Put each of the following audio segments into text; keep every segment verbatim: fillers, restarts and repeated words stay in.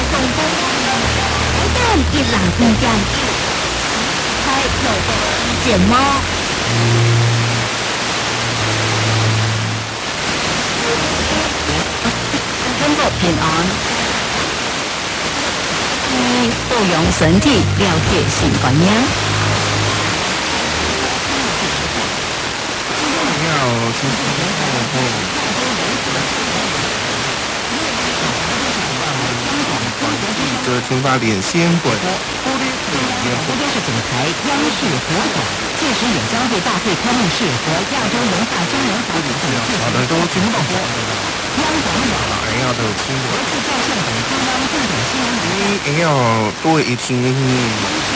但一朗一样，开口剪猫。跟着平安，保养身体，了解新观念。 你好，谢谢。这听法连线滚。 这边是总台央视活动，届时也将对大会开幕式和亚洲文化中文华语等好的，都听不懂。 央广网、 哎呀，都听不懂。 国际在线等中央重点新闻。 你哎呀，多一听一听。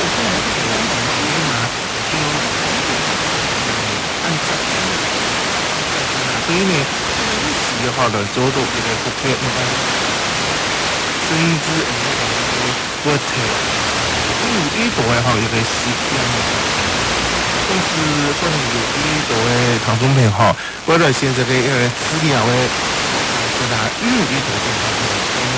所以呢，喜好的走动这个不可以，甚至不太，有一多还好一个习惯，但是可能有一多的唐中朋好，为了现在的呃资料的，是他有一多的。